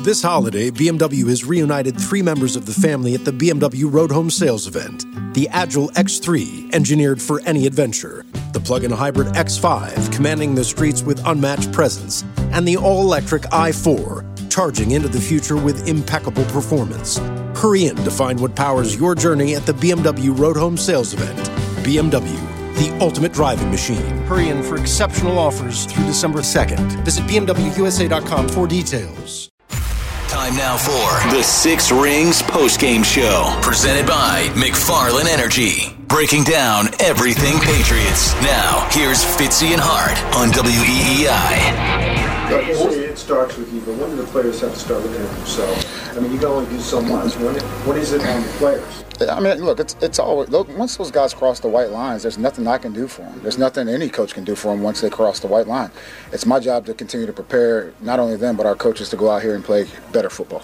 This holiday, BMW has reunited 3 members of the family at the BMW Road Home Sales event. The Agile X3, engineered for any adventure. The plug-in hybrid X5, commanding the streets with unmatched presence. And the all-electric i4, charging into the future with impeccable performance. Hurry in to find what powers your journey at the BMW Road Home Sales event. BMW, the ultimate driving machine. Hurry in for exceptional offers through December 2nd. Visit BMWUSA.com for details. Time now for the Six Rings postgame show, presented by McFarland Energy. Breaking down everything Patriots. Now, here's Fitzy and Hart on WEEI. It starts with you, but when do the players have to start looking at themselves? I mean, you can only do so much. What is it on the players? I mean, look, it's always, look, once those guys cross the white lines, there's nothing I can do for them. There's nothing any coach can do for them once they cross the white line. It's my job to continue to prepare not only them, but our coaches to go out here and play better football.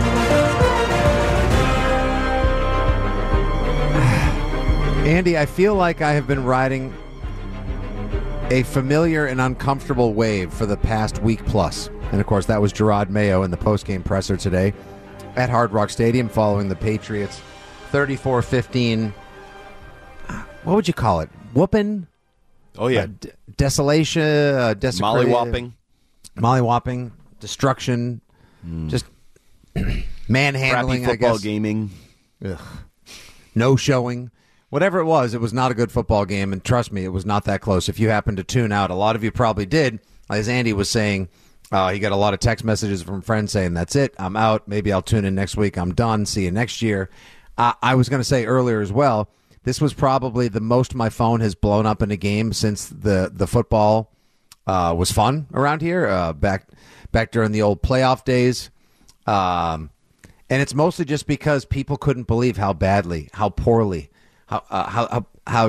Andy, I feel like I have been riding a familiar and uncomfortable wave for the past week plus. And, of course, that was Jerod Mayo in the postgame presser today at Hard Rock Stadium following the Patriots' 34-15, what would you call it? Whooping? Oh, yeah. Desolation, Mollywopping. Mollywopping, destruction, just manhandling, Crappy football I guess. Gaming. Ugh. No showing. Whatever it was not a good football game, and trust me, it was not that close. If you happened to tune out, a lot of you probably did. As Andy was saying, he got a lot of text messages from friends saying, that's it, I'm out, maybe I'll tune in next week, I'm done, see you next year. I was going to say earlier as well, this was probably the most my phone has blown up in a game since the football was fun around here, back during the old playoff days. And it's mostly just because people couldn't believe how badly, how poorly, how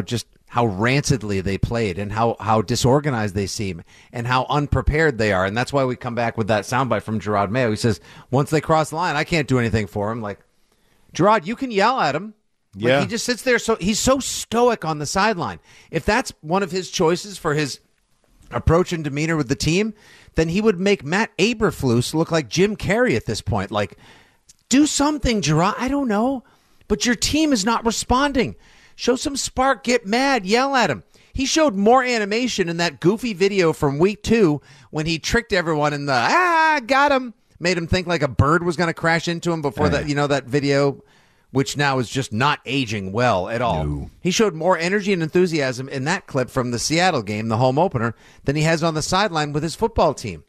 rancidly they played and how disorganized they seem and how unprepared they are. And that's why we come back with that soundbite from Jerod Mayo. He says, once they cross the line, I can't do anything for him. Like, Jerod, you can yell at him. Yeah. Like, he just sits there. So he's so stoic on the sideline. If that's one of his choices for his approach and demeanor with the team, then he would make Matt Eberflus look like Jim Carrey at this point. Like, do something, Jerod. I don't know. But your team is not responding. Show some spark. Get mad. Yell at him. He showed more animation in that goofy video from week 2 when he tricked everyone in the, got him. Made him think like a bird was going to crash into him before that video, which now is just not aging well at all. No. He showed more energy and enthusiasm in that clip from the Seattle game, the home opener, than he has on the sideline with his football team.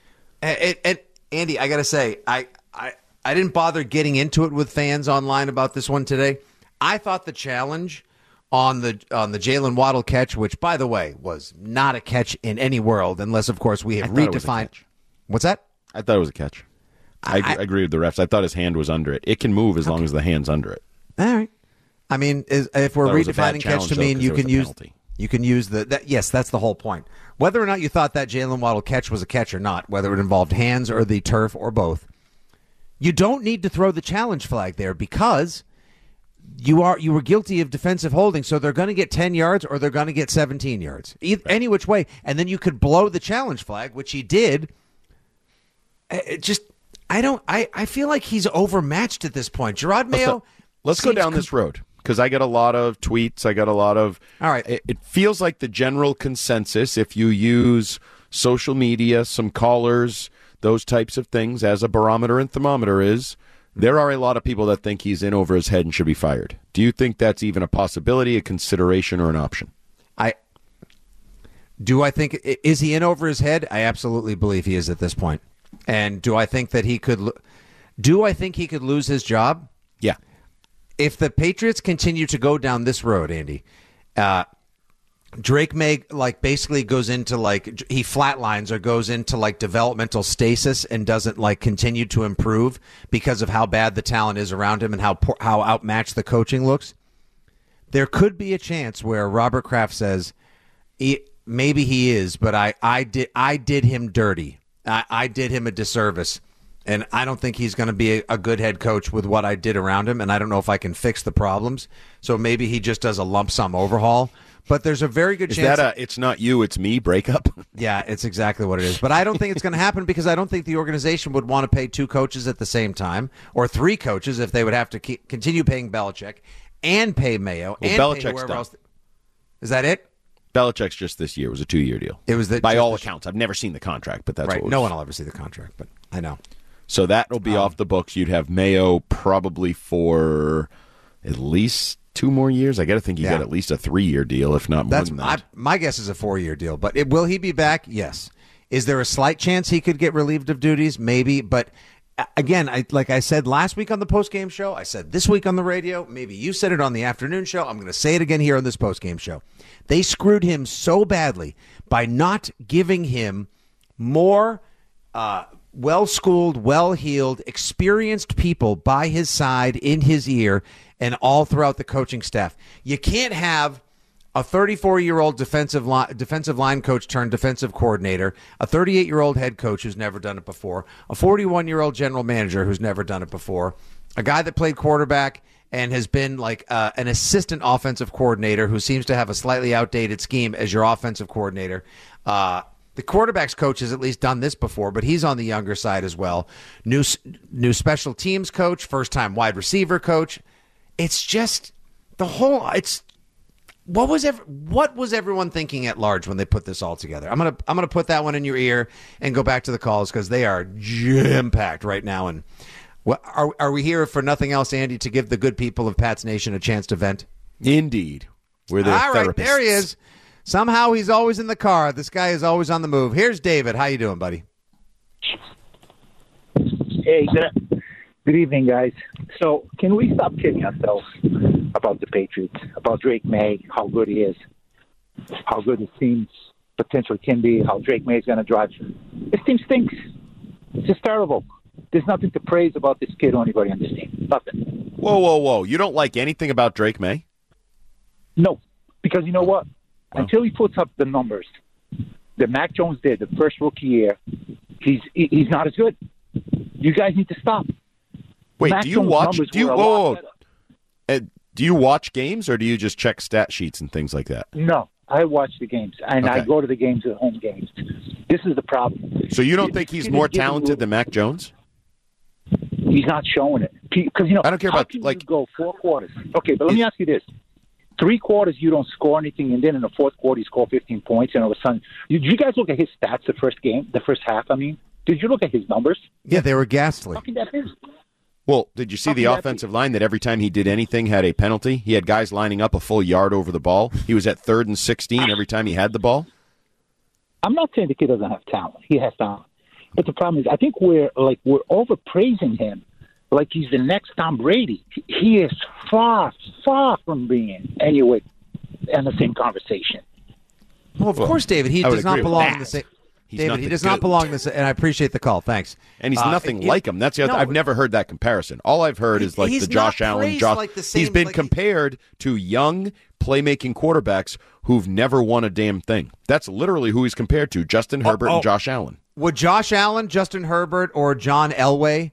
And Andy, I got to say, I didn't bother getting into it with fans online about this one today. I thought the challenge on the Jalen Waddle catch, which, by the way, was not a catch in any world, unless, of course, we have redefined. What's that? I thought it was a catch. I agree with the refs. I thought his hand was under it. It can move as long as the hand's under it. All right. I mean, if we're redefining catch to mean you can use yes, that's the whole point. Whether or not you thought that Jalen Waddle catch was a catch or not, whether it involved hands or the turf or both, you don't need to throw the challenge flag there because you were guilty of defensive holding, so they're going to get 10 yards or they're going to get 17 yards. Any which way, and then you could blow the challenge flag, which he did. I feel like he's overmatched at this point. Jerod Mayo. Let's go down this road because I get a lot of tweets. I got a lot of. All right. It feels like the general consensus, if you use social media, some callers, those types of things as a barometer and thermometer, is there are a lot of people that think he's in over his head and should be fired. Do you think that's even a possibility, a consideration, or an option? Is he in over his head? I absolutely believe he is at this point. And do I think that he could lose his job? Yeah. If the Patriots continue to go down this road, Andy, Drake May basically goes into he flatlines or goes into developmental stasis and doesn't continue to improve because of how bad the talent is around him and how outmatched the coaching looks. There could be a chance where Robert Kraft says, maybe he is, but I did him dirty. I did him a disservice, and I don't think he's going to be a good head coach with what I did around him, and I don't know if I can fix the problems. So maybe he just does a lump sum overhaul. But there's a very good Is chance. that it's not you, it's me breakup? Yeah, it's exactly what it is. But I don't think it's going to happen because I don't think the organization would want to pay 2 coaches at the same time or 3 coaches if they would have to continue paying Belichick and pay Mayo and Belichick's pay whoever done. else. Is that it? Belichick's just this year. It was a 2-year deal. It was by all accounts. I've never seen the contract, but that's right. what No one will ever see the contract, but I know. So that will be off the books. You'd have Mayo probably for at least 2 more years. I got to think you got at least a 3-year deal, if not more than that. My guess is a 4-year deal. But will he be back? Yes. Is there a slight chance he could get relieved of duties? Maybe. But again, like I said last week on the postgame show, I said this week on the radio, maybe you said it on the afternoon show. I'm going to say it again here on this postgame show. They screwed him so badly by not giving him more well-schooled, well-heeled, experienced people by his side, in his ear, and all throughout the coaching staff. You can't have a 34-year-old defensive line coach turned defensive coordinator, a 38-year-old head coach who's never done it before, a 41-year-old general manager who's never done it before, a guy that played quarterback and has been like an assistant offensive coordinator who seems to have a slightly outdated scheme as your offensive coordinator. The quarterback's coach has at least done this before, but he's on the younger side as well. New special teams coach, first-time wide receiver coach. It's just the whole. It's what was everyone thinking at large when they put this all together? I'm gonna put that one in your ear and go back to the calls because they are jam-packed right now. And are we here for nothing else, Andy, to give the good people of Pats Nation a chance to vent? Indeed, we're their all right, therapists. There he is. Somehow he's always in the car. This guy is always on the move. Here's David. How you doing, buddy? Hey, good evening, guys. So can we stop kidding ourselves about the Patriots, about Drake May, how good he is, how good his team potentially can be, how Drake May is going to drive. This team stinks. It's just terrible. There's nothing to praise about this kid or anybody on this team. Nothing. Whoa. You don't like anything about Drake May? No, because you know what? Until he puts up the numbers that Mac Jones did the first rookie year, he's not as good. You guys need to stop. Wait, Mac do you Jones' watch? numbers Do you were a lot do you watch games or do you just check stat sheets and things like that? No, I watch the games and I Okay. go to the games at home games. This is the problem. So you don't think he's more talented than Mac Jones? He's not showing it because I don't care how about, can like- you go 4 quarters. Okay, but let me ask you this: 3 quarters you don't score anything, and then in the 4th quarter you score 15 points, and all of a sudden, did you guys look at his stats the first half? I mean, did you look at his numbers? Yeah, they were ghastly. How can that be? Well, did you see How the can that offensive line that every time he did anything had a penalty? He had guys lining up a full yard over the ball. He was at 3rd and 16 every time he had the ball. I'm not saying the kid doesn't have talent. He has talent. But the problem is I think we're overpraising him like he's the next Tom Brady. He is far, far from being anyway in the same conversation. Well, of course, David. He I would does not agree with belong that. in the same. He's David, he nothing does not good. belong in this, and I appreciate the call. Thanks. And he's nothing like him. That's the other. no, I've never heard that comparison. All I've heard is like he's the Josh not Allen. praised like the same- he's been like- compared to young playmaking quarterbacks who've never won a damn thing. That's literally who he's compared to: Justin Herbert and Josh Allen. Would Josh Allen, Justin Herbert, or John Elway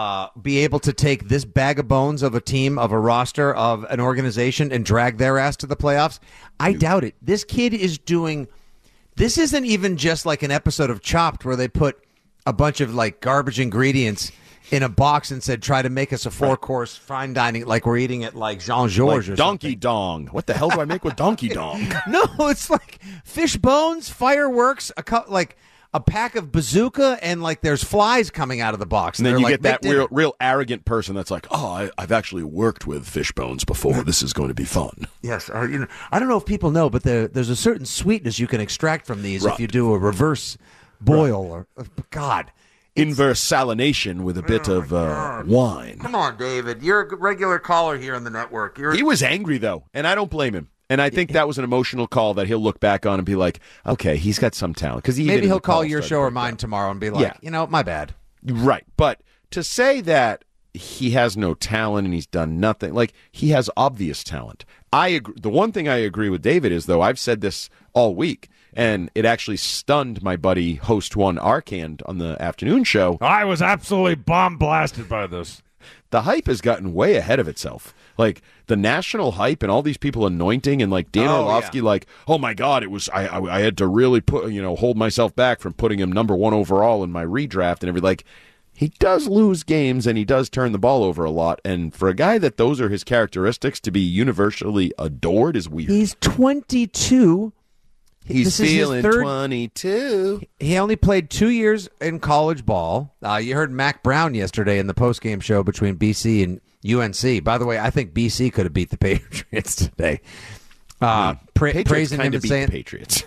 be able to take this bag of bones of a team, of a roster, of an organization, and drag their ass to the playoffs? I doubt it. This kid is doing. This isn't even just like an episode of Chopped where they put a bunch of like garbage ingredients in a box and said, try to make us a 4-course fine dining like we're eating at like Jean Georges Like or Donkey something. Dong. What the hell do I make with Donkey Dong? No, it's like fish bones, fireworks, like a pack of bazooka, and like there's flies coming out of the box. And then they're you like, get that "Make dinner." real arrogant person that's like, oh, I've actually worked with fish bones before. This is going to be fun. Yes, or, I don't know if people know, but there's a certain sweetness you can extract from these if Right. you do a reverse boil or God. Inverse salination with a bit of wine. Come on, David. You're a regular caller here on the network. He was angry, though, and I don't blame him. And I think that was an emotional call that he'll look back on and be like, okay, he's got some talent. Because Maybe he'll call your show or mine tomorrow and be like, my bad. Right. But to say that he has no talent and he's done nothing, like he has obvious talent. I agree. The one thing I agree with David is, though, I've said this all week, and it actually stunned my buddy Host One Arcand on the afternoon show. I was absolutely bomb blasted by this. the hype has gotten way ahead of itself. Like the national hype and all these people anointing and like Dan Orlovsky, like, oh my God, it was I had to really hold myself back from putting him number 1 overall in my redraft and everything. Like, he does lose games and he does turn the ball over a lot. And for a guy that those are his characteristics, to be universally adored is weird. He's 22. He's feeling 22. He only played 2 years in college ball. You heard Mac Brown yesterday in the postgame show between BC and UNC. By the way, I think BC could have beat the Patriots today. Praising him and saying the Patriots.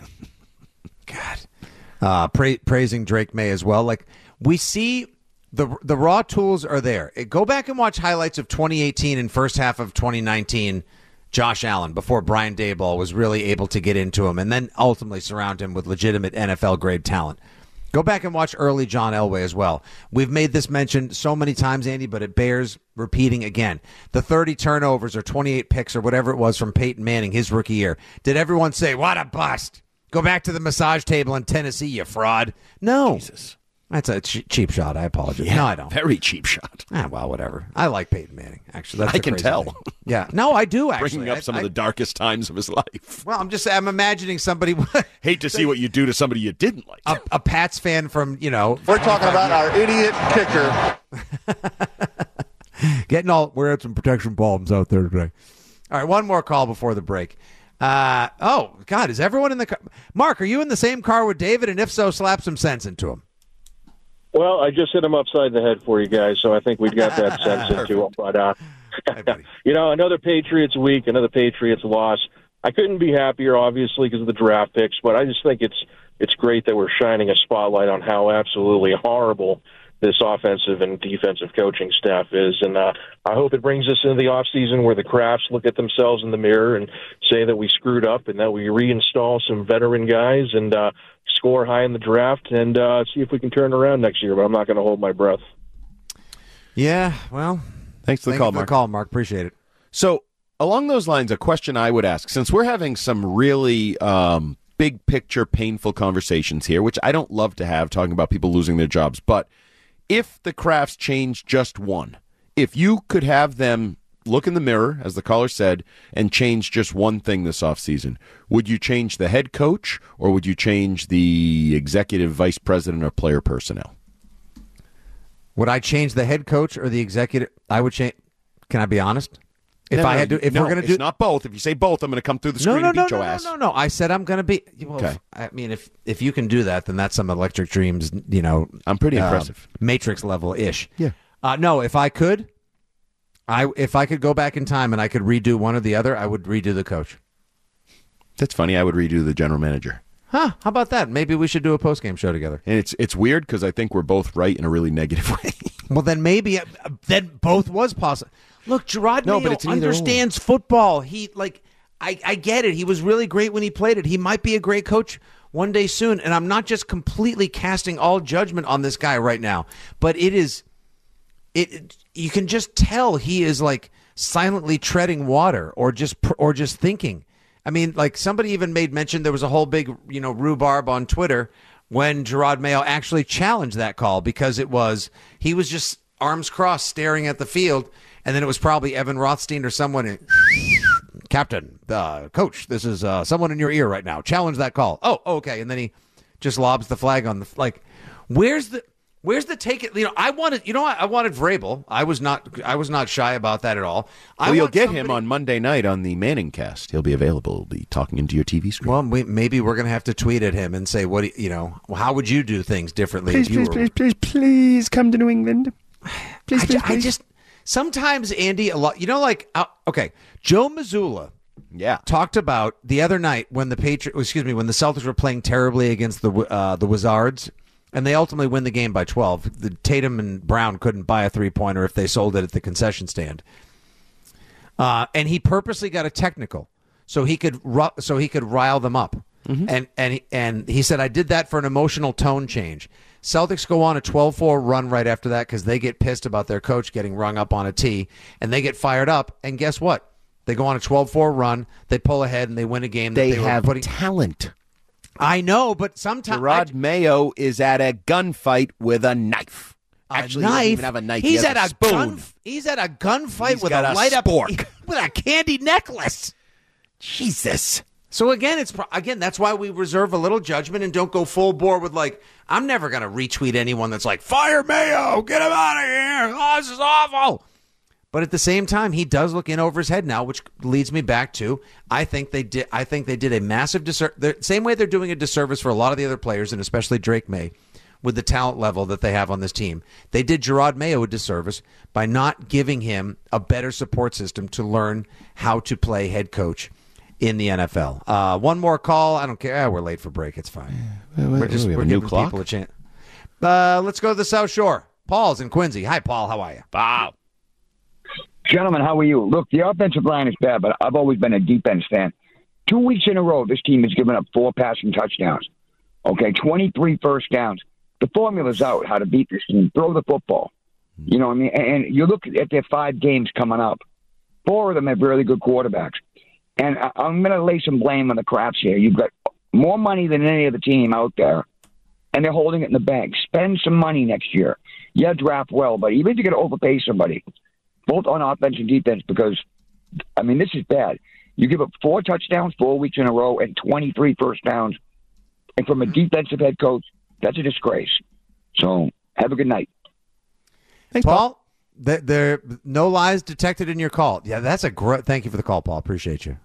God, praising Drake May as well. Like, we see the raw tools are there. Go back and watch highlights of 2018 and first half of 2019. Josh Allen before Brian Daboll was really able to get into him and then ultimately surround him with legitimate NFL-grade talent. Go back and watch early John Elway as well. We've made this mention so many times, Andy, but it bears repeating again. The 30 turnovers or 28 picks or whatever it was from Peyton Manning his rookie year. Did everyone say, what a bust? Go back to the massage table in Tennessee, you fraud. No. Jesus. That's a cheap shot. I apologize. Yeah, no, I don't. Very cheap shot. Well, whatever. I like Peyton Manning, actually. That's I can tell. Thing. Yeah. No, I do, actually. Bringing up some of the darkest times of his life. Well, I'm imagining somebody. Hate to see what you do to somebody you didn't like. A Pats fan from, We're talking about our idiot kicker. We had some protection bombs out there today. All right, one more call before the break. Oh, God, is everyone in the car? Mark, are you in the same car with David? And if so, slap some sense into him. Well, I just hit him upside the head for you guys, so I think we've got that sense into him. But, another Patriots week, another Patriots loss. I couldn't be happier, obviously, because of the draft picks, but I just think it's great that we're shining a spotlight on how absolutely horrible this offensive and defensive coaching staff is. And I hope it brings us into the offseason where the Crafts look at themselves in the mirror and say that we screwed up and that we reinstall some veteran guys and score high in the draft and see if we can turn around next year. But I'm not going to hold my breath. Yeah, well, thanks for the call, Mark. Appreciate it. So along those lines, a question I would ask, since we're having some really big picture, painful conversations here, which I don't love to have, talking about people losing their jobs, but if the Crafts change just one, if you could have them look in the mirror, as the caller said, and change just one thing this offseason, would you change the head coach or would you change the executive vice president or player personnel? Would I change the head coach or the executive? I would change. Can I be honest? If I had to, if we're going to do, it's not both. If you say both, I'm going to come through the screen and beat your ass. No. I said I'm going to be. Well, okay. I mean, if you can do that, then that's some Electric Dreams. I'm pretty impressive. Matrix level ish. Yeah. No, if I could go back in time and I could redo one or the other, I would redo the coach. That's funny. I would redo the general manager. Huh? How about that? Maybe we should do a postgame show together. And it's weird because I think we're both right in a really negative way. Well, then maybe then both was possible. Look, Gerard Mayo understands football. I get it. He was really great when he played it. He might be a great coach one day soon. And I'm not just completely casting all judgment on this guy right now, but you can just tell he is like silently treading water or just thinking. I mean, like somebody even made mention there was a whole big, rhubarb on Twitter when Gerard Mayo actually challenged that call because he was just arms crossed staring at the field. And then it was probably Evan Rothstein or someone. Captain, coach, this is someone in your ear right now. Challenge that call. Oh, okay. And then he just lobs the flag on the Where's the take it? I wanted Vrabel. I was not shy about that at all. You'll get him on Monday night on the Manning cast. He'll be available. He'll be talking into your TV screen. Well, maybe we're going to have to tweet at him and say, how would you do things differently? Please come to New England. Please. Sometimes, Andy, a lot. Okay, Joe Mazzulla, talked about the other night when the Celtics were playing terribly against the Wizards, and they ultimately win the game by 12. The Tatum and Brown couldn't buy a 3-pointer if they sold it at the concession stand, and he purposely got a technical so he could rile them up. Mm-hmm. And he said, I did that for an emotional tone change. Celtics go on a 12-4 run right after that because they get pissed about their coach getting rung up on a tee, and they get fired up. And guess what? They go on a 12-4 run. They pull ahead, and they win a game. They have talent. I know, but sometimes Gerard Mayo is at a gunfight with a knife. Actually, a knife. he doesn't even have a knife. He's He has at a spoon. He's at a gunfight He's with got a a light up spork. with a candy necklace. Jesus. So again, that's why we reserve a little judgment and don't go full bore with like, I'm never going to retweet anyone that's like, fire Mayo, get him out of here. Oh, this is awful. But at the same time, he does look in over his head now, which leads me back to I think they did a massive disservice. Same way they're doing a disservice for a lot of the other players, and especially Drake May, with the talent level that they have on this team. They did Gerard Mayo a disservice by not giving him a better support system to learn how to play head coach in the NFL. One more call. I don't care. We're late for break. It's fine. We're giving people a chance. Let's go to the South Shore. Paul's in Quincy. Hi, Paul. How are you? Wow. Gentlemen, how are you? Look, the offensive line is bad, but I've always been a defense fan. 2 weeks in a row, this team has given up 4 passing touchdowns. Okay, 23 first downs. The formula's out how to beat this team. Throw the football. You know what I mean? And you look at their 5 games coming up. 4 of them have really good quarterbacks. And I'm going to lay some blame on the Krafts here. You've got more money than any other team out there, and they're holding it in the bank. Spend some money next year. Yeah, draft well, but even if you're going to overpay somebody, both on offense and defense, because, I mean, this is bad. You give up 4 touchdowns 4 weeks in a row and 23 first downs. And from a defensive head coach, that's a disgrace. So have a good night. Thanks, Paul. There no lies detected in your call. Yeah, that's a great. Thank you for the call, Paul. Appreciate you.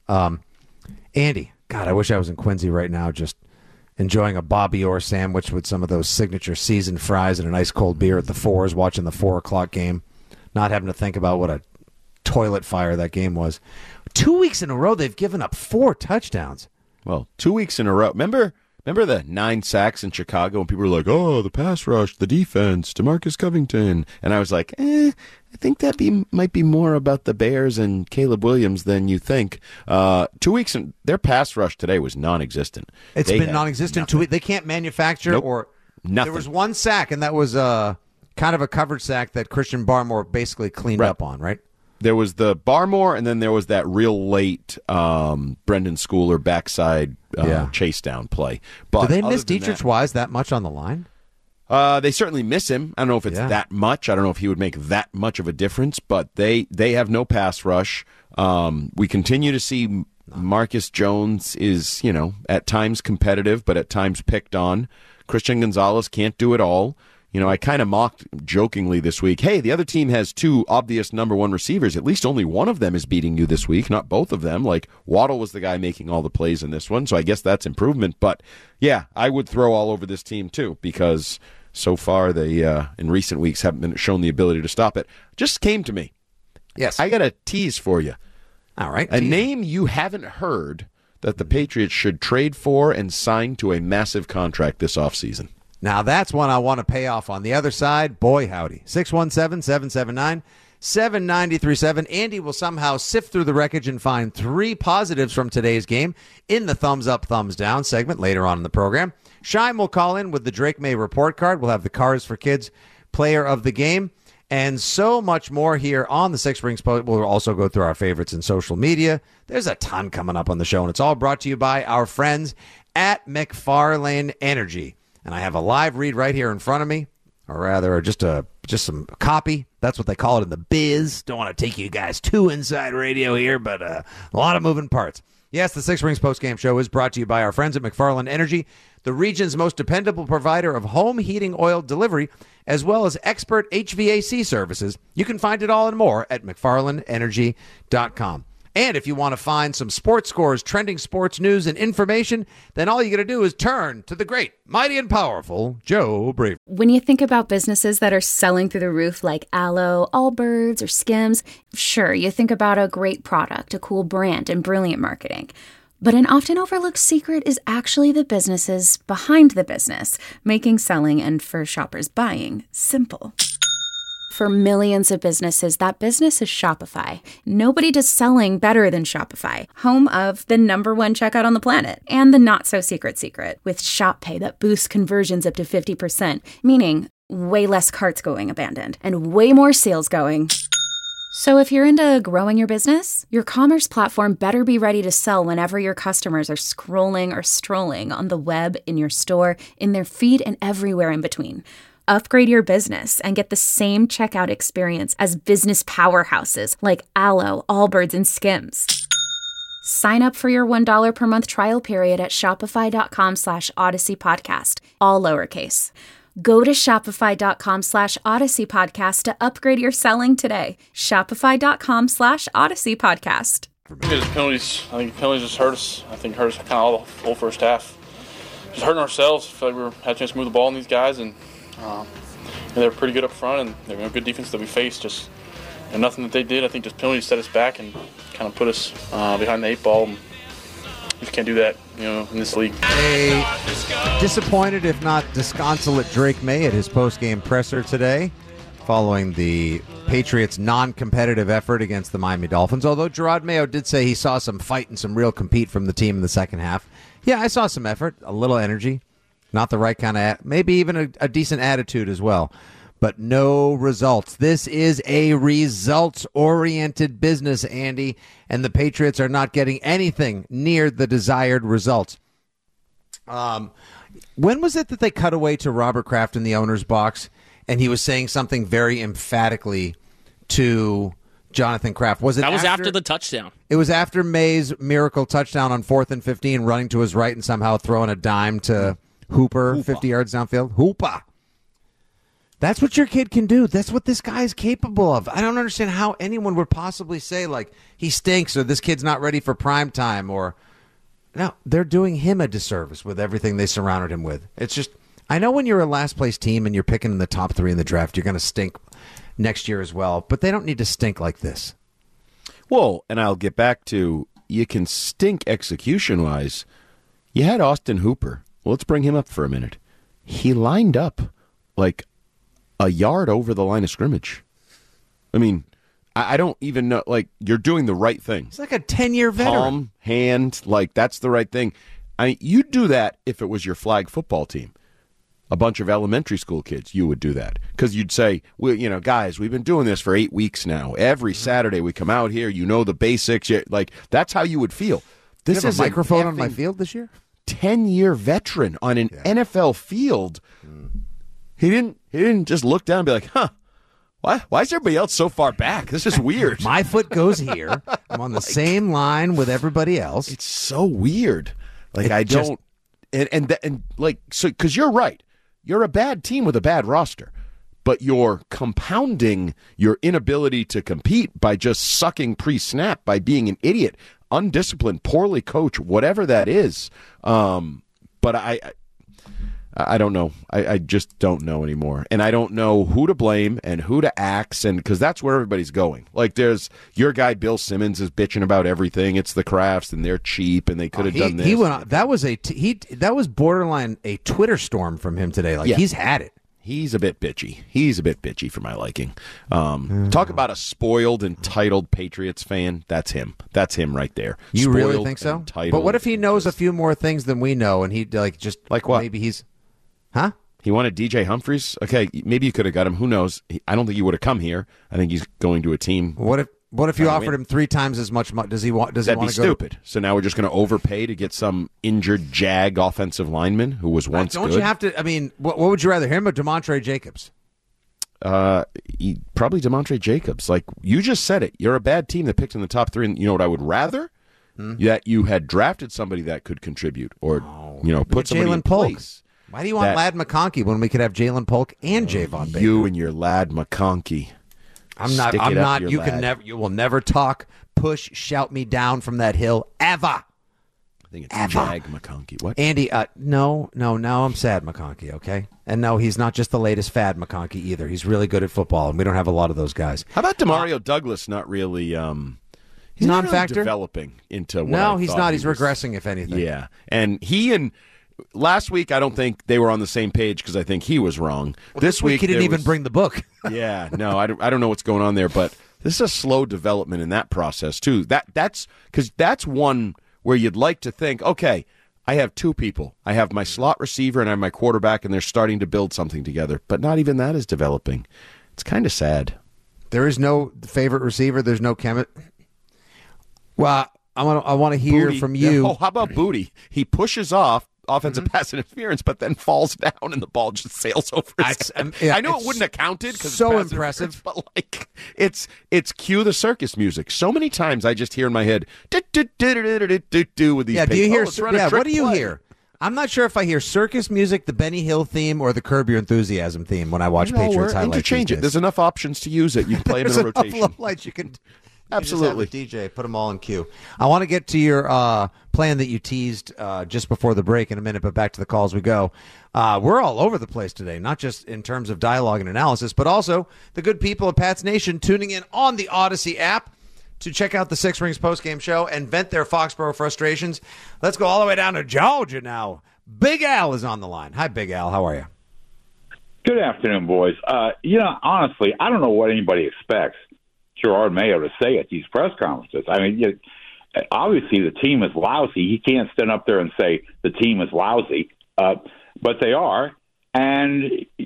Andy, God, I wish I was in Quincy right now, just enjoying a Bobby Orr sandwich with some of those signature seasoned fries and a nice cold beer at the Fours, watching the 4:00 game, not having to think about what a toilet fire that game was. 2 weeks in a row, they've given up 4 touchdowns. Well, 2 weeks in a row. Remember the 9 sacks in Chicago when people were like, oh, the pass rush, the defense, DeMarcus Covington. And I was like, I think that might be more about the Bears and Caleb Williams than you think. 2 weeks, their pass rush today was non-existent. It's been non-existent 2 weeks. They can't manufacture or nothing. There was 1 sack, and that was kind of a covered sack that Christian Barmore basically cleaned up on, right? There was the Barmore, and then there was that real late Brendan Schooler backside chase down play. But do they miss Dietrich Wise that much on the line? They certainly miss him. I don't know if it's that much. I don't know if he would make that much of a difference, but they have no pass rush. We continue to see Marcus Jones is, at times competitive, but at times picked on. Christian Gonzalez can't do it all. I kind of mocked jokingly this week, hey, the other team has 2 obvious number 1 receivers. At least only one of them is beating you this week, not both of them. Like, Waddle was the guy making all the plays in this one, so I guess that's improvement. But, yeah, I would throw all over this team, too, because so far they, in recent weeks, haven't been shown the ability to stop it. Just came to me. Yes. I got a tease for you. All right. A name you haven't heard that the Patriots should trade for and sign to a massive contract this offseason. Now, that's one I want to pay off on the other side. Boy, howdy. 617-779-7937. Andy will somehow sift through the wreckage and find 3 positives from today's game in the thumbs up, thumbs down segment later on in the program. Shime will call in with the Drake May report card. We'll have the Cars for Kids player of the game and so much more here on the Six Rings Post. We'll also go through our favorites in social media. There's a ton coming up on the show, and it's all brought to you by our friends at McFarlane Energy. And I have a live read right here in front of me, or rather just some copy. That's what they call it in the biz. Don't want to take you guys too inside radio here, but a lot of moving parts. Yes, the Six Rings postgame show is brought to you by our friends at McFarlane Energy, the region's most dependable provider of home heating oil delivery, as well as expert HVAC services. You can find it all and more at McFarlaneEnergy.com. And if you want to find some sports scores, trending sports news, and information, then all you got to do is turn to the great, mighty, and powerful Joe Braver. When you think about businesses that are selling through the roof like Aloe, Allbirds, or Skims, sure, you think about a great product, a cool brand, and brilliant marketing. But an often overlooked secret is actually the businesses behind the business, making selling and, for shoppers, buying simple. For millions of businesses, that business is Shopify. Nobody does selling better than Shopify, home of the #1 checkout on the planet and the not-so-secret secret with Shop Pay that boosts conversions up to 50%, meaning way less carts going abandoned and way more sales going. So if you're into growing your business, your commerce platform better be ready to sell whenever your customers are scrolling or strolling on the web, in your store, in their feed, and everywhere in between. Upgrade your business and get the same checkout experience as business powerhouses like Alo, Allbirds, and Skims. Sign up for your $1 per month trial period at shopify.com/Odyssey Podcast, all lowercase. Go to shopify.com/Odyssey Podcast to upgrade your selling today. Shopify.com/Odyssey Podcast. Penalties. I think penalties just hurt us. I think hurt us kind of all the whole first half. Just hurting ourselves. I feel like we had a chance to move the ball on these guys, and they're pretty good up front, and they're a good defense that we faced. Just nothing that they did. I think just penalties set us back and kind of put us behind the 8 ball. And we just can't do that, in this league. A disappointed, if not disconsolate, Drake May at his post-game presser today, following the Patriots' non-competitive effort against the Miami Dolphins. Although Gerard Mayo did say he saw some fight and some real compete from the team in the second half. Yeah, I saw some effort, a little energy, not the right kind of, maybe even a decent attitude as well. But no results. This is a results-oriented business, Andy, and the Patriots are not getting anything near the desired results. When was it that they cut away to Robert Kraft in the owner's box, and he was saying something very emphatically to Jonathan Kraft? Was it that was after the touchdown? It was after May's miracle touchdown on 4th and 15, running to his right and somehow throwing a dime to Hooper. 50 yards downfield. Hooper. That's what your kid can do. That's what this guy is capable of. I don't understand how anyone would possibly say, like, he stinks or this kid's not ready for prime time. No, they're doing him a disservice with everything they surrounded him with. It's just, I know when you're a last-place team and you're picking in the top 3 in the draft, you're going to stink next year as well. But they don't need to stink like this. Well, and I'll get back to, you can stink execution-wise. You had Austin Hooper. Well, let's bring him up for a minute. He lined up like a yard over the line of scrimmage. I mean, I don't even know. Like, you're doing the right thing. It's like a 10-year veteran. Palm, hand, like, that's the right thing. You'd do that if it was your flag football team. A bunch of elementary school kids, you would do that. Because you'd say, well, guys, we've been doing this for 8 weeks now. Every Saturday we come out here. You know the basics. Like, that's how you would feel. This is a microphone on my field this year? 10-year veteran on an NFL field. He didn't just look down and be like, why is everybody else so far back? This is weird. My foot goes here. I'm on the same line with everybody else. It's so weird. Like, because you're right. You're a bad team with a bad roster, but you're compounding your inability to compete by just sucking pre-snap, by being an idiot, undisciplined, poorly coached, whatever that is. But I don't know. I just don't know anymore. And I don't know who to blame and who to axe, and because that's where everybody's going. Like, there's your guy Bill Simmons is bitching about everything. It's the Crafts, and they're cheap, and they could have done this. He went on, that was borderline a Twitter storm from him today. Like, he's had it. He's a bit bitchy. He's a bit bitchy for my liking. Talk about a spoiled, entitled Patriots fan. That's him. That's him right there. You spoiled, really think so? Entitled, but what if he knows a few more things than we know, and he like what? Maybe he's. Huh? He wanted DJ Humphries? Okay, maybe you could have got him. Who knows? I don't think he would have come here. I think he's going to a team. What if you offered him 3 times as much money? Does he want? That'd be stupid. So now we're just going to overpay to get some injured Jag offensive lineman who was once don't good? You have to? I mean, what would you rather, him or DeMontre Jacobs? Probably DeMontre Jacobs. Like, you just said it. You're a bad team that picked in the top 3. And you know what I would rather? That you had drafted somebody that could contribute, or put somebody in place. Why do you want Lad McConkey when we could have Jalen Polk and Javon Baker? You and your Lad McConkey. I'm not. You will never talk, push, shout me down from that hill ever. I think it's Jag McConkey. What? Andy? No. Now I'm sad McConkey. Okay, and no, he's not just the latest fad McConkey either. He's really good at football, and we don't have a lot of those guys. How about Demario Douglas? Not really. He's non-factor. Really developing into what no, he's not. He's regressing, if anything. Yeah, and last week, I don't think they were on the same page because I think he was wrong. Well, this week he didn't even bring the book. Yeah, no, I don't know what's going on there, but this is a slow development in that process too. That's because that's one where you'd like to think, okay, I have 2 people. I have my slot receiver and I have my quarterback, and they're starting to build something together. But not even that is developing. It's kind of sad. There is no favorite receiver. There's no chemistry. Well, I want to hear Booty. from you. Oh, how about Booty? He pushes off offensive pass interference, but then falls down and the ball just sails over his head. I know it wouldn't have counted because so impressive, but like it's cue the circus music. So many times I just hear in my head with these. Do you hear? What do you play. hear? I'm not sure if I hear circus music, the Benny Hill theme, or the Curb Your Enthusiasm theme when I watch Patriots highlights. Interchange it. There's enough options to use it. You can play them in a rotation. Enough lights you can. Absolutely. DJ, put them all in queue. I want to get to your plan that you teased just before the break in a minute, but back to the calls we go. We're all over the place today, not just in terms of dialogue and analysis, but also the good people of Pats Nation tuning in on the Odyssey app to check out the Six Rings postgame show and vent their Foxborough frustrations. Let's go all the way down to Georgia now. Big Al is on the line. Hi, Big Al. How are you? Good afternoon, boys. Honestly, I don't know what anybody expects Gerard Mayo to say at these press conferences. I mean, obviously the team is lousy. He can't stand up there and say the team is lousy, but they are. And,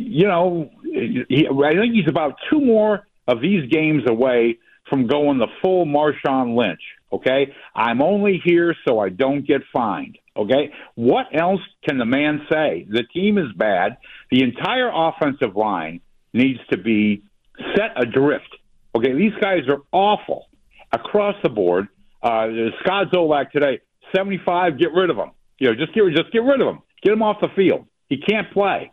I think he's about 2 more of these games away from going the full Marshawn Lynch, okay? I'm only here so I don't get fined, okay? What else can the man say? The team is bad. The entire offensive line needs to be set adrift, okay? These guys are awful across the board. Scott Zolak today, 75, get rid of him. Just get rid of him. Get him off the field. He can't play.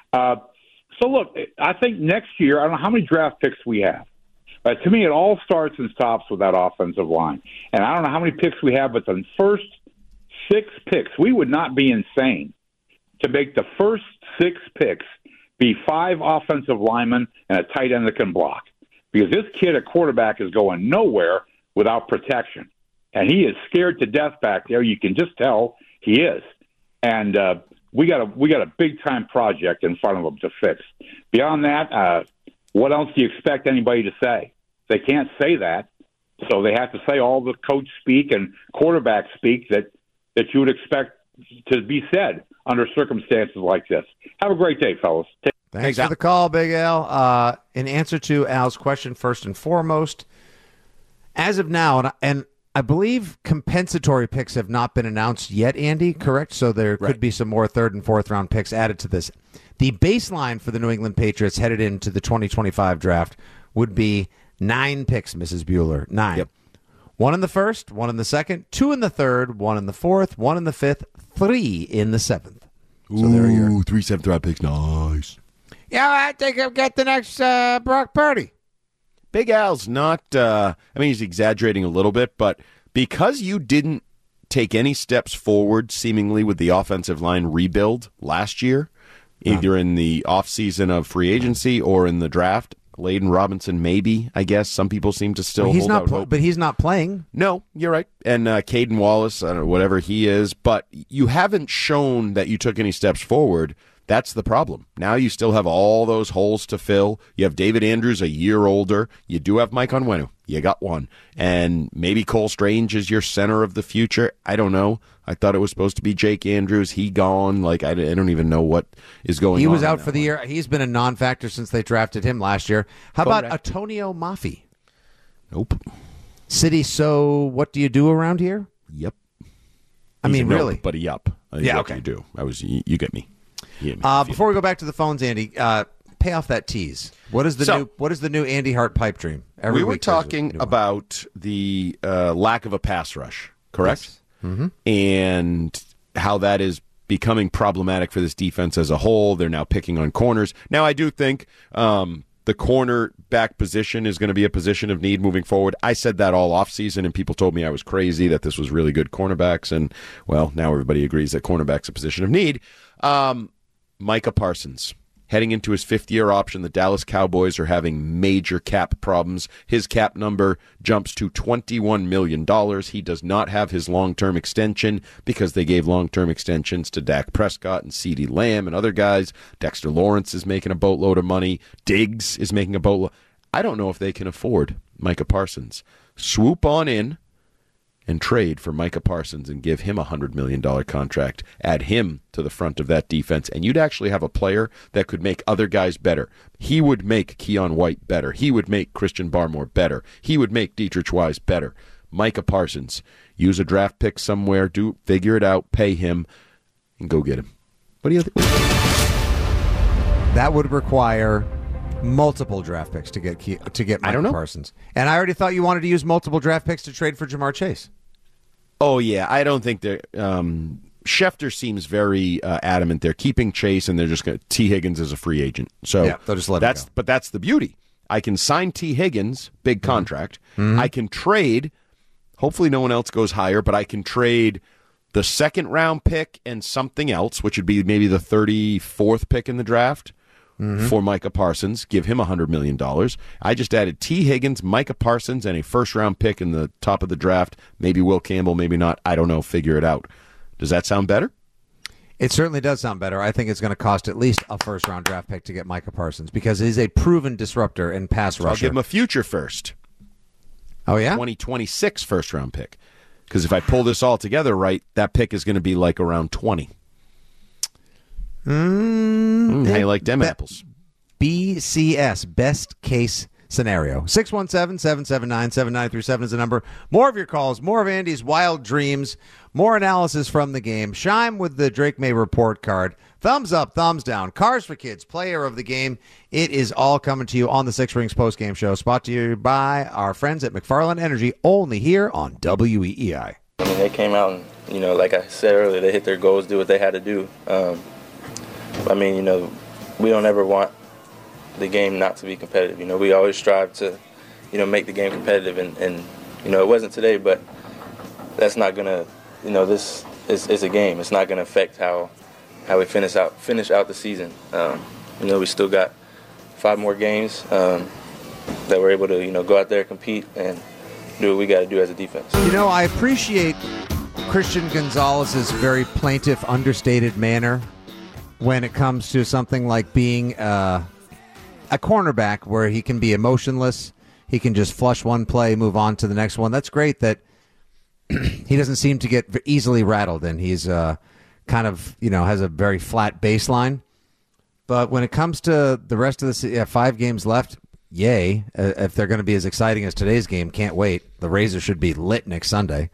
So, look, I think next year, I don't know how many draft picks we have. To me, it all starts and stops with that offensive line. And I don't know how many picks we have, but the first 6 picks, we would not be insane to make the first 6 picks be 5 offensive linemen and a tight end that can block. Because this kid at quarterback is going nowhere without protection. And he is scared to death back there. You can just tell he is. And we got a big-time project in front of him to fix. Beyond that, what else do you expect anybody to say? They can't say that, so they have to say all the coach speak and quarterback speak that you would expect to be said under circumstances like this. Have a great day, fellas. Thanks for the call, Big Al. In answer to Al's question, first and foremost, as of now, and I believe compensatory picks have not been announced yet, Andy, correct? So there could be some more 3rd and 4th round picks added to this. The baseline for the New England Patriots headed into the 2025 draft would be 9 picks, Mrs. Bueller. 9. Yep. 1 in the 1st, 1 in the 2nd, 2 in the 3rd, 1 in the 4th, 1 in the 5th, 3 in the 7th. So there you go. 3 7th round picks. Nice. Yeah, I think I'll get the next Brock Purdy. Big Al's not, he's exaggerating a little bit, but because you didn't take any steps forward, seemingly, with the offensive line rebuild last year, either in the offseason of free agency or in the draft, Layden Robinson, maybe, I guess. Some people seem to still hold out hope. But he's not playing. No, you're right. And Caden Wallace, I don't know, whatever he is. But you haven't shown that you took any steps forward. That's the problem. Now you still have all those holes to fill. You have David Andrews a year older. You do have Mike Onwenu. You got one. And maybe Cole Strange is your center of the future. I don't know. I thought it was supposed to be Jake Andrews. He gone. I don't even know what is going on. He was out for the year. He's been a non-factor since they drafted him last year. How about Antonio Mafi? Nope. City, so what do you do around here? Yep. I mean, really? But yup. Yeah, what okay. You do. You get me. Before we go back to the phones, Andy, pay off that tease. What is the new Andy Hart pipe dream? We were talking about the lack of a pass rush, correct? Yes. Mm-hmm. And how that is becoming problematic for this defense as a whole. They're now picking on corners. Now, I do think the cornerback position is going to be a position of need moving forward. I said that all offseason, and people told me I was crazy, that this was really good cornerbacks. And, well, now everybody agrees that cornerback's a position of need. Micah Parsons, heading into his 5th-year option, the Dallas Cowboys are having major cap problems. His cap number jumps to $21 million. He does not have his long-term extension because they gave long-term extensions to Dak Prescott and CeeDee Lamb and other guys. Dexter Lawrence is making a boatload of money. Diggs is making a boatload. I don't know if they can afford Micah Parsons. Swoop on in and trade for Micah Parsons and give him a $100 million contract, add him to the front of that defense, and you'd actually have a player that could make other guys better. He would make Keon White better. He would make Christian Barmore better. He would make Dietrich Wise better. Micah Parsons, use a draft pick somewhere, figure it out, pay him. and go get him. What do you think? That would require multiple draft picks to get Micah Parsons. And I already thought you wanted to use multiple draft picks to trade for Jamar Chase. Oh, yeah. I don't think they're Schefter seems very adamant they're keeping Chase, and they're just going to T. Higgins as a free agent. So yeah, they'll just let him go. But that's the beauty. I can sign T. Higgins, big contract. Mm-hmm. I can trade. Hopefully no one else goes higher, but I can trade the second-round pick and something else, which would be maybe the 34th pick in the draft, for Micah Parsons, give him $100 million. I just added T. Higgins, Micah Parsons, and a first-round pick in the top of the draft. Maybe Will Campbell, maybe not. I don't know. Figure it out. Does that sound better? It certainly does sound better. I think it's going to cost at least a first-round draft pick to get Micah Parsons because he's a proven disruptor in pass rusher. I'll give him a future first. Oh, yeah? 2026 first-round pick. Because if I pull this all together right, that pick is going to be like around 20. How you like them apples? BCS, best case scenario. 617-779-7937 is the number. More of your calls, more of Andy's wild dreams, more analysis from the game. Shime with the Drake May report card. Thumbs up, thumbs down. Cars for Kids, player of the game. It is all coming to you on the Six Rings postgame show. Brought to you by our friends at McFarland Energy, only here on WEEI. I mean, they came out and, like I said earlier, they hit their goals, do what they had to do. I mean, we don't ever want the game not to be competitive. We always strive to, make the game competitive. And it wasn't today, but that's not going to, this is a game. It's not going to affect how we finish out the season. We still got 5 more games that we're able to, go out there, compete, and do what we got to do as a defense. I appreciate Christian Gonzalez's very plaintive, understated manner when it comes to something like being a cornerback where he can be emotionless. He can just flush one play, move on to the next one. That's great that he doesn't seem to get easily rattled, and he's kind of, has a very flat baseline. But when it comes to the rest of the 5 games left, yay. If they're going to be as exciting as today's game, can't wait. The Razors should be lit next Sunday.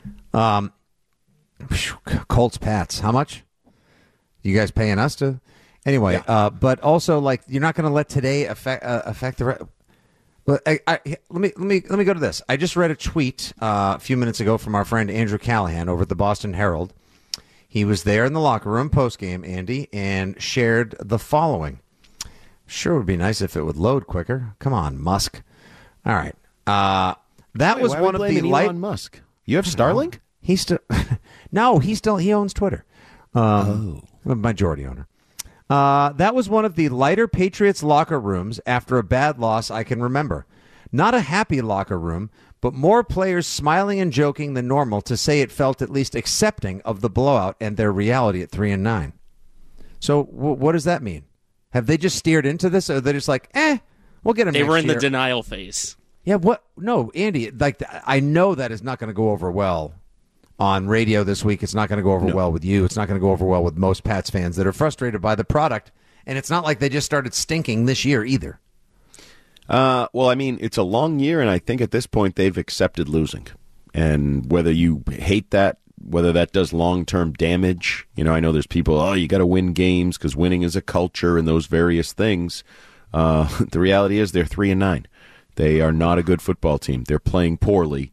Colts, Pats, how much? You guys paying us to? Anyway, yeah. But also, you're not going to let today affect the rest. Well, let me go to this. I just read a tweet a few minutes ago from our friend Andrew Callahan over at the Boston Herald. He was there in the locker room postgame, Andy, and shared the following. Sure would be nice if it would load quicker. Come on, Musk. All right. That was one of the Elon Musk. You have Starlink? He still no. He owns Twitter. Majority owner. That was one of the lighter Patriots locker rooms after a bad loss I can remember. Not a happy locker room, but more players smiling and joking than normal to say it felt at least accepting of the blowout and their reality at 3-9. So what does that mean? Have they just steered into this, or they're just like, we'll get them next year? They were in the denial phase. Yeah, what? No, Andy, I know that is not going to go over well on radio this week. It's not going to go over well with you. It's not going to go over well with most Pats fans that are frustrated by the product. And it's not like they just started stinking this year either. Well, I mean, it's a long year, and I think at this point they've accepted losing. And whether you hate that, whether that does long-term damage, I know there's people, you got to win games because winning is a culture and those various things. The reality is they're 3-9. They are not a good football team. They're playing poorly.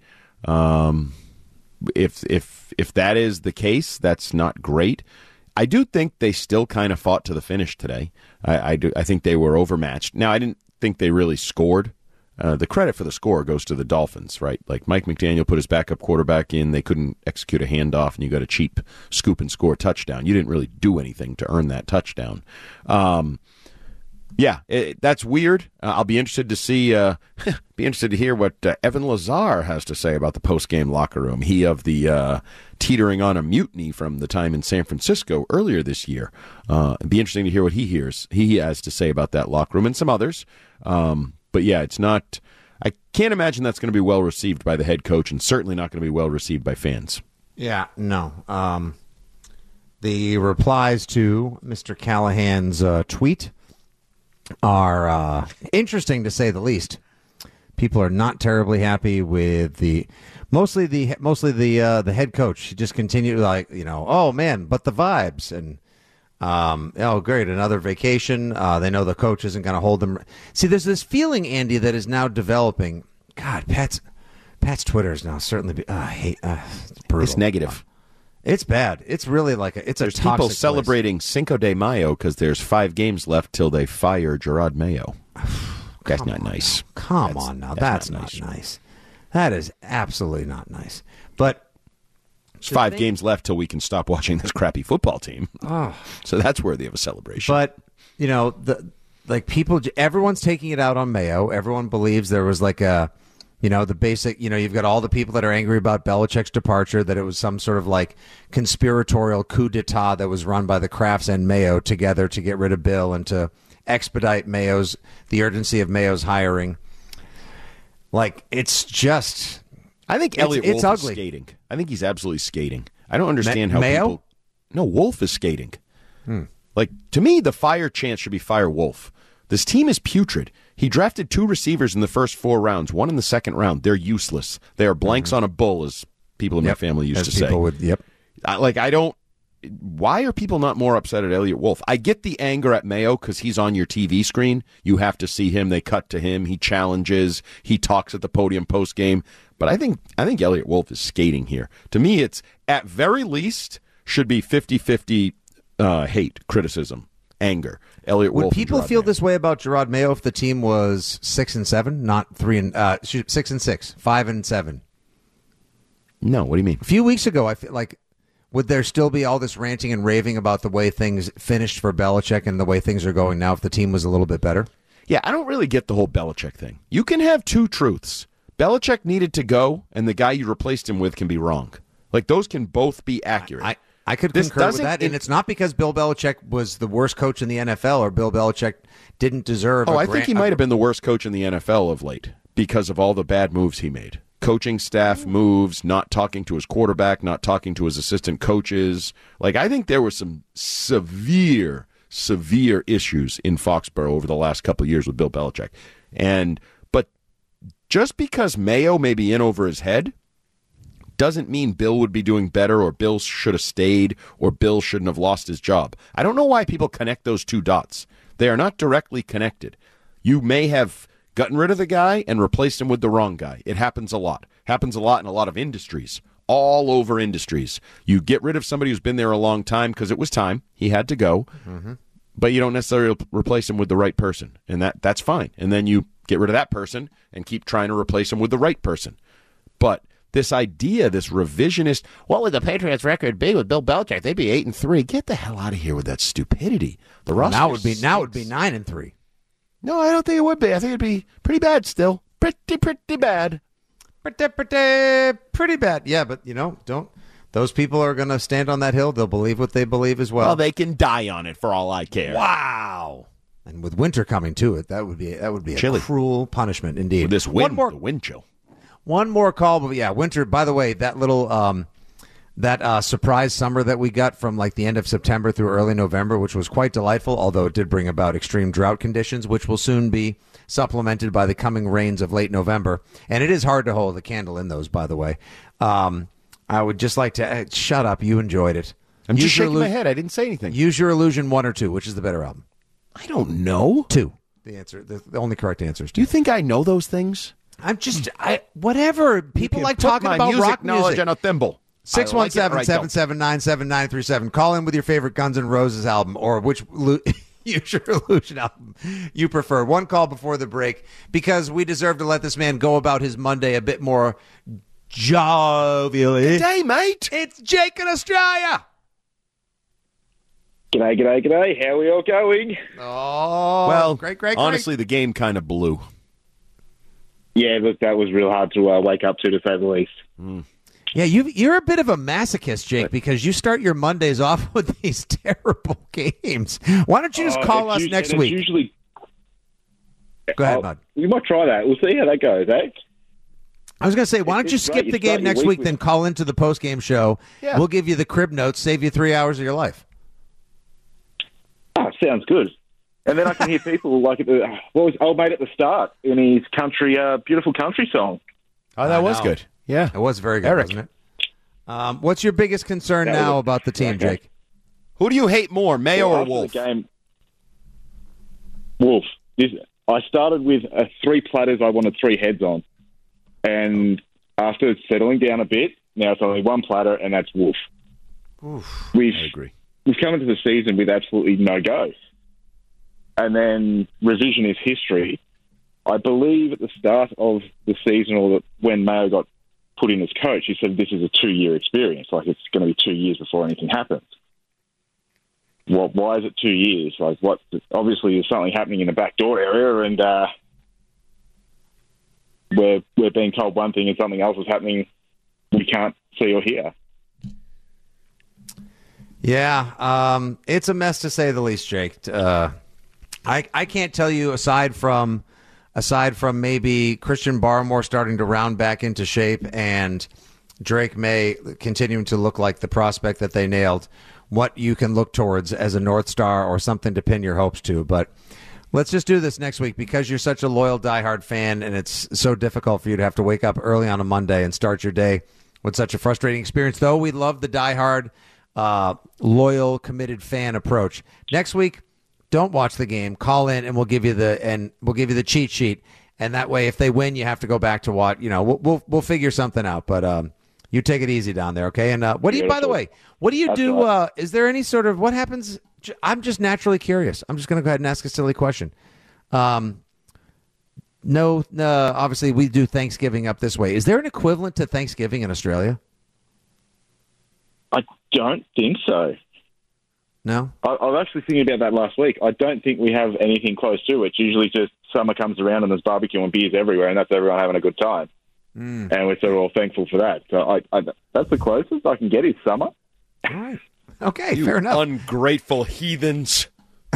If that is the case, that's not great. I do think they still kind of fought to the finish today. I think they were overmatched. Now, I didn't think they really scored. The credit for the score goes to the Dolphins, right? Like Mike McDaniel put his backup quarterback in. They couldn't execute a handoff, and you got a cheap scoop and score touchdown. You didn't really do anything to earn that touchdown. That's weird. I'll be interested to see. Be interested to hear what Evan Lazar has to say about the post-game locker room. He of the teetering on a mutiny from the time in San Francisco earlier this year. It'd be interesting to hear what he has to say about that locker room and some others. But yeah, it's not. I can't imagine that's going to be well received by the head coach, and certainly not going to be well received by fans. Yeah, no. The replies to Mr. Callahan's tweet are interesting to say the least. People are not terribly happy with mostly the head coach. He just continued oh man, but the vibes and oh great, another vacation. They know the coach isn't going to hold them. See, there's this feeling, Andy, that is now developing. God, Pat's Twitter is now certainly it's brutal. It's negative. It's bad. It's really there's a toxic people place. celebrating Cinco de Mayo because there's 5 games left till they fire Gerard Mayo. That's not nice. Come on now. That's not nice. That is absolutely not nice. But there's 5 games left till we can stop watching this crappy football team. Oh. So that's worthy of a celebration. But, everyone's taking it out on Mayo. Everyone believes there was the basic, you've got all the people that are angry about Belichick's departure, that it was some sort of conspiratorial coup d'etat that was run by the Krafts and Mayo together to get rid of Bill and to expedite the urgency of Mayo's hiring. It's just, I think Elliot Wolf ugly. is skating. I think he's absolutely skating. I don't understand how Mayo? people. No, Wolf is skating. To me, the fire chance should be fire Wolf. This team is putrid. He drafted 2 receivers in the first 4 rounds, 1 in the second round. They're useless. They are blanks on a bull, as people in my family used to say. Why are people not more upset at Elliot Wolf? I get the anger at Mayo because he's on your TV screen. You have to see him. They cut to him. He challenges. He talks at the podium post game. But I think Elliot Wolf is skating here. To me, it's at very least should be 50-50 hate, criticism, anger. Elliot Wolf. Would people feel this way about Gerard Mayo if the team was 6-7, not 6-6, 5-7? No, what do you mean? A few weeks ago, I feel like, would there still be all this ranting and raving about the way things finished for Belichick and the way things are going now if the team was a little bit better? Yeah, I don't really get the whole Belichick thing. You can have 2 truths. Belichick needed to go, and the guy you replaced him with can be wrong. Those can both be accurate. I could concur with that, and it's not because Bill Belichick was the worst coach in the NFL or Bill Belichick didn't deserve I think he might have been the worst coach in the NFL of late because of all the bad moves he made. Coaching staff moves, not talking to his quarterback, not talking to his assistant coaches. I think there were some severe issues in Foxborough over the last couple of years with Bill Belichick. But just because Mayo may be in over his head doesn't mean Bill would be doing better or Bill should have stayed or Bill shouldn't have lost his job. I don't know why people connect those 2 dots. They are not directly connected. You may have gotten rid of the guy and replaced him with the wrong guy. It happens a lot. Happens a lot in a lot of industries, all over industries. You get rid of somebody who's been there a long time because it was time. He had to go. Mm-hmm. But you don't necessarily replace him with the right person, and that's fine. And then you get rid of that person and keep trying to replace him with the right person. But this idea, this revisionist, what would the Patriots' record be with Bill Belichick? They'd be 8-3. Get the hell out of here with that stupidity. The roster now would be 9-3. No, I don't think it would be. I think it'd be pretty bad still. Pretty bad. Pretty bad. Yeah, but don't. Those people are going to stand on that hill. They'll believe what they believe as well. Well, they can die on it for all I care. Wow. And with winter coming to it, that would be Chilly. A cruel punishment indeed. With this wind, the wind chill. One more call, but yeah, winter. By the way, that little surprise summer that we got from the end of September through early November, which was quite delightful, although it did bring about extreme drought conditions, which will soon be supplemented by the coming rains of late November. And it is hard to hold a candle in those, by the way. I would just like to shut up. You enjoyed it. I'm just shaking my head. I didn't say anything. Use Your Illusion 1 or 2. Which is the better album? I don't know. 2. The only correct answer is 2. Do you think I know those things? Whatever. People like talking about rock knowledge music. on a thimble. 617-779-7937. Call in with your favorite Guns N' Roses album or which Use Your Illusion album you prefer. One call before the break because we deserve to let this man go about his Monday a bit more jovially. Good day, mate. It's Jake in Australia. G'day. How are we all going? Oh, well, great. Honestly, the game kind of blew. Yeah, look, that was real hard to wake up to say the least. Mm. Yeah, you're a bit of a masochist, Jake, because you start your Mondays off with these terrible games. Why don't you just call us next week? Usually... Go ahead, bud. We might try that. We'll see how that goes, eh? I was going to say, why don't you skip the game next week, then call into the post-game show. Yeah. We'll give you the crib notes, save you 3 hours of your life. Oh, sounds good. And then I can hear people like what was Old Mate at the start in his country, beautiful country song. Oh, that was good. Yeah, it was very good, Eric. wasn't it? What's your biggest concern now about the team, Jake? Who do you hate more, Mayo or after Wolf? The game, Wolf. I started with 3 platters. I wanted 3 heads on, and after settling down a bit, now it's only 1 platter, and that's Wolf. Oof, I agree. We've come into the season with absolutely no goes. And then revisionist history. I believe at the start of the season, or when Mayo got put in as coach, he said this is a 2-year experience. Like, it's going to be 2 years before anything happens. Well, why is it 2 years? Like, what? Obviously, there's something happening in the backdoor area, and we're being told one thing and something else is happening we can't see or hear. Yeah, it's a mess to say the least, Jake. I can't tell you aside from maybe Christian Barmore starting to round back into shape and Drake May continuing to look like the prospect that they nailed, what you can look towards as a North Star or something to pin your hopes to. But let's just do this next week because you're such a loyal, diehard fan, and it's so difficult for you to have to wake up early on a Monday and start your day with such a frustrating experience. Though we love the diehard, loyal, committed fan approach. Next week, don't watch the game. Call in, and we'll give you the cheat sheet. And that way, if they win, you have to go back to watch. You know, we'll figure something out. But you take it easy down there, okay? And what do you? By the way, what do you do? Is there any sort of what happens? I'm just naturally curious. I'm just going to go ahead and ask a silly question. No, obviously we do Thanksgiving up this way. Is there an equivalent to Thanksgiving in Australia? I don't think so. No? I was actually thinking about that last week. I don't think we have anything close to it. It's usually just summer comes around and there's barbecue and beers everywhere, and that's everyone having a good time. And we're sort of all thankful for that. So that's the closest I can get is summer. All right. Okay, you fair enough. Ungrateful heathens.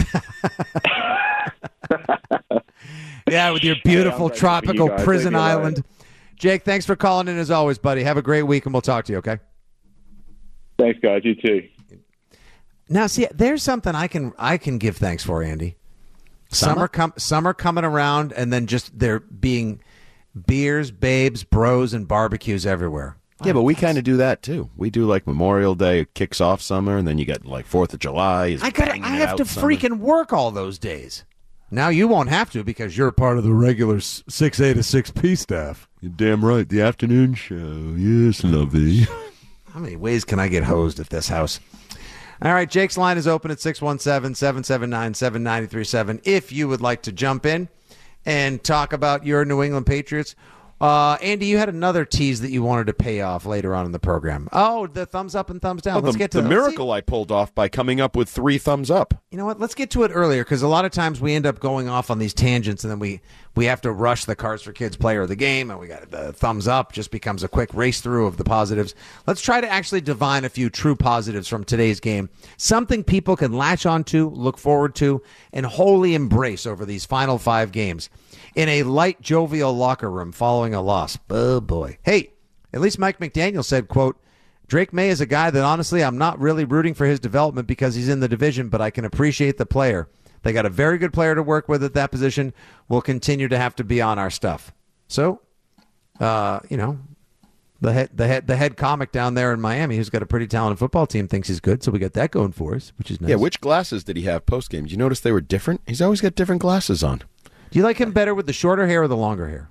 Yeah, with your beautiful tropical prison island. Jake, thanks for calling in as always, buddy. Have a great week, and we'll talk to you, okay? Thanks, guys. You too. Now, see, there's something I can give thanks for, Andy. Summer coming around, and then just there being beers, babes, bros, and barbecues everywhere. Yeah, but we kind of do that too. We do like Memorial Day, it kicks off summer, and then you get like 4th of July. I have to freaking work all those days. Now you won't have to because you're part of the regular 6A to 6P staff. You're damn right. The afternoon show. Yes, lovey. How many ways can I get hosed at this house? All right, Jake's line is open at 617-779-7937 if you would like to jump in and talk about your New England Patriots. Andy, you had another tease that you wanted to pay off later on in the program. Oh, the thumbs up and thumbs down. Let's get to the miracle I pulled off by coming up with 3 thumbs up. You know what? Let's get to it earlier because a lot of times we end up going off on these tangents and then we have to rush the Cards for Kids player of the game and we got the thumbs up. Just becomes a quick race through of the positives. Let's try to actually divine a few true positives from today's game. Something people can latch onto, look forward to, and wholly embrace over these final 5 games. In a light, jovial locker room following a loss. Oh, boy. Hey, at least Mike McDaniel said, quote, Drake May is a guy that, honestly, I'm not really rooting for his development because he's in the division, but I can appreciate the player. They got a very good player to work with at that position. We'll continue to have to be on our stuff. So, the head comic down there in Miami who's got a pretty talented football team thinks he's good, so we got that going for us, which is nice. Yeah, which glasses did he have post-game? Did you notice they were different? He's always got different glasses on. Do you like him better with the shorter hair or the longer hair?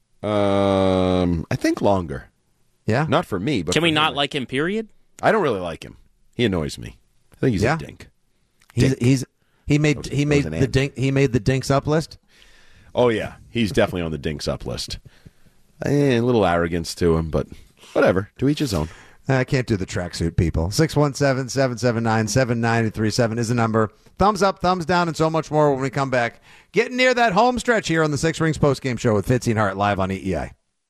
I think longer. Yeah? Not for me, but can we not like him, period? I don't really like him. He annoys me. I think he's a dink. He made the dinks up list? Oh yeah, he's definitely on the dinks up list. A little arrogance to him, but whatever. To each his own. I can't do the tracksuit people. 617-779-7937 is the number. Thumbs up, thumbs down, and so much more when we come back. Getting near that home stretch here on the Six Rings postgame show with Fitzy and Hart live on EEI.